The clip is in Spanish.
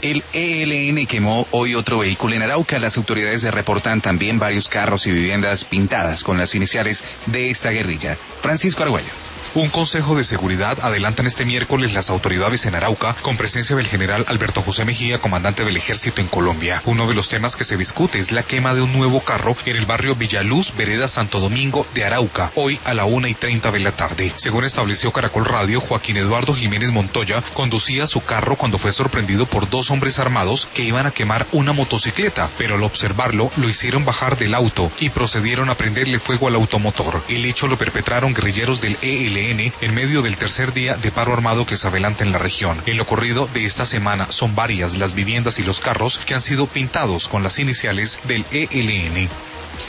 El ELN quemó hoy otro vehículo en Arauca. Las autoridades reportan también varios carros y viviendas pintadas con las iniciales de esta guerrilla. Francisco Argüello. Un consejo de seguridad adelantan este miércoles las autoridades en Arauca con presencia del general Alberto José Mejía, comandante del ejército en Colombia. Uno de los temas que se discute es la quema de un nuevo carro en el barrio Villaluz, vereda Santo Domingo de Arauca, hoy a la 1:30 de la tarde. Según estableció Caracol Radio, Joaquín Eduardo Jiménez Montoya conducía su carro cuando fue sorprendido por dos hombres armados que iban a quemar una motocicleta, pero al observarlo lo hicieron bajar del auto y procedieron a prenderle fuego al automotor. El hecho lo perpetraron guerrilleros del ELN en medio del tercer día de paro armado que se adelanta en la región. En lo corrido de esta semana son varias las viviendas y los carros que han sido pintados con las iniciales del ELN.